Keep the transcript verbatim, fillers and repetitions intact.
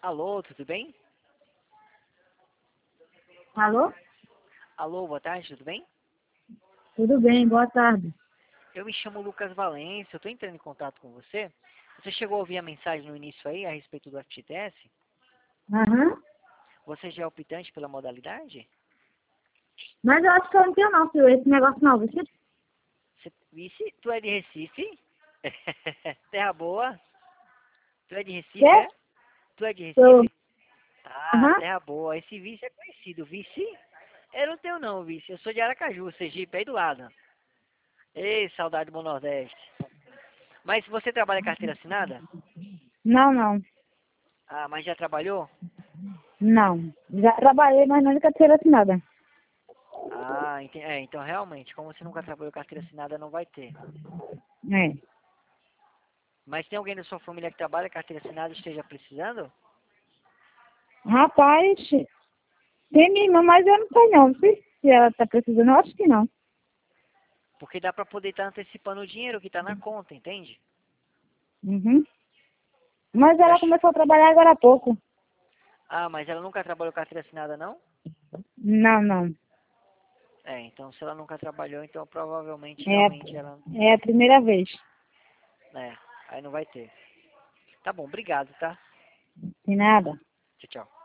Alô, tudo bem? Alô? Alô, boa tarde, tudo bem? Tudo bem, boa tarde. Eu me chamo Lucas Valência, eu estou entrando em contato com você. Você chegou a ouvir a mensagem no início aí a respeito do F G T S? Aham. Você já é optante pela modalidade? Mas eu acho que eu não tenho não, filho, esse negócio não. Você... Você, vice, tu é de Recife? Terra boa? Tu é de Recife, Quê? é? Tu é de Eu... Recife? Ah, Aham. terra boa. Esse vice é conhecido. Vice? Eu não tenho não, vice. Eu sou de Aracaju, Sergipe, aí do lado. Ei, saudade do Bom Nordeste. Mas você trabalha carteira assinada? Não, não. Ah, mas já trabalhou? Não. Já trabalhei, mas nunca tive assinada. Ah, enten- é, então realmente, como você nunca trabalhou carteira assinada, não vai ter. É. Mas tem alguém da sua família que trabalha carteira assinada e esteja precisando? Rapaz, tem minha irmã, mas eu não sei não. Não sei se ela tá precisando, eu acho que não. Porque dá pra poder estar antecipando o dinheiro que tá na conta, entende? Uhum. Mas Você ela acha- começou a trabalhar agora há pouco. Ah, mas ela nunca trabalhou carteira assinada, não? Não, não. É, então se ela nunca trabalhou, então provavelmente É, realmente ela... é a primeira vez. É, aí não vai ter. Tá bom, obrigado, tá? Sem nada. Tchau, tchau.